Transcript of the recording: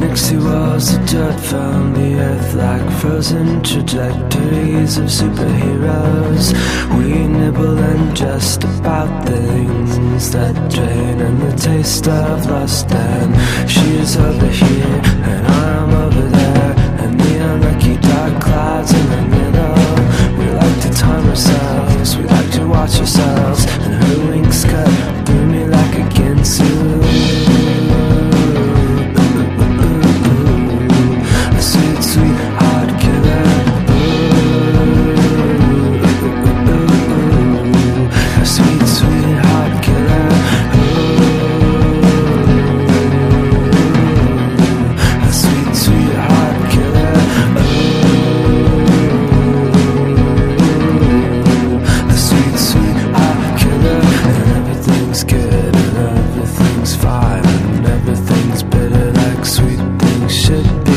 galaxy walls of dirt found the earth like frozen trajectories of superheroes. We nibble and just about things that drain, and the taste of lust. And she is over here and I'm over there, and the unlucky dark clouds in the middle. We like to time ourselves, we like to watch ourselves, and her wings cut through me like a Ginsu. A sweet, sweet heart killer. A sweet, sweet heart killer. A sweet, sweet heart killer. A sweet, sweet heart killer. And everything's good and everything's fine, and everything's bitter like sweet things should be.